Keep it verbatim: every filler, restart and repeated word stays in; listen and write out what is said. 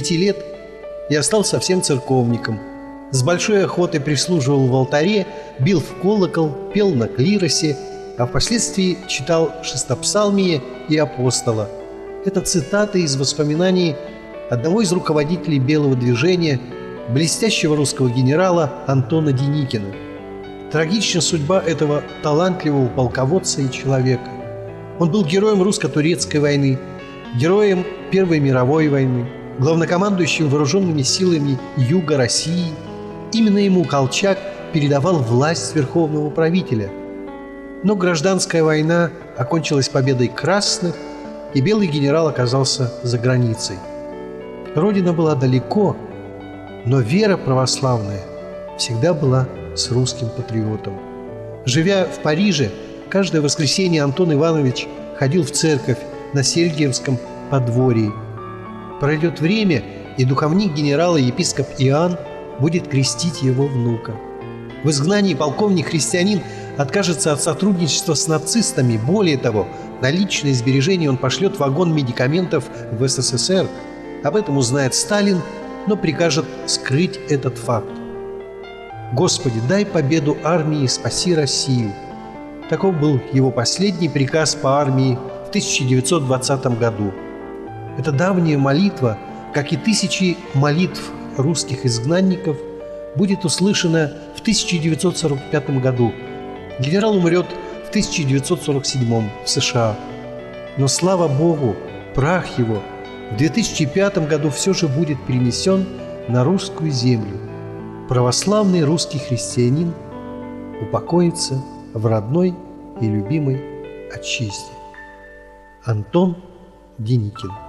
девяти лет я стал совсем церковником. С большой охотой прислуживал в алтаре, бил в колокол, пел на клиросе, а впоследствии читал шестопсалмие и апостола. Это цитаты из воспоминаний одного из руководителей белого движения, блестящего русского генерала Антона Деникина. Трагична судьба этого талантливого полководца и человека. Он был героем русско-турецкой войны, героем Первой мировой войны, главнокомандующим вооруженными силами Юга России. Именно ему Колчак передавал власть верховного правителя. Но гражданская война окончилась победой красных, и белый генерал оказался за границей. Родина была далеко, но вера православная всегда была с русским патриотом. Живя в Париже, каждое воскресенье Антон Иванович ходил в церковь на Сельгиевском подворье. Пройдет время, и духовник генерала епископ Иоанн будет крестить его внука. В изгнании полковник-христианин откажется от сотрудничества с нацистами. Более того, на личное сбережение он пошлет вагон медикаментов в СССР. Об этом узнает Сталин, но прикажет скрыть этот факт. «Господи, дай победу армии и спаси Россию». Таков был его последний приказ по армии в тысяча девятьсот двадцатом году. Эта давняя молитва, как и тысячи молитв русских изгнанников, будет услышана в тысяча девятьсот сорок пятом году. Генерал умрет в тысяча девятьсот сорок седьмом в США. Но, слава Богу, прах его в две тысячи пятом году все же будет перенесен на русскую землю. Православный русский христианин упокоится в родной и любимой отчизне. Антон Деникин.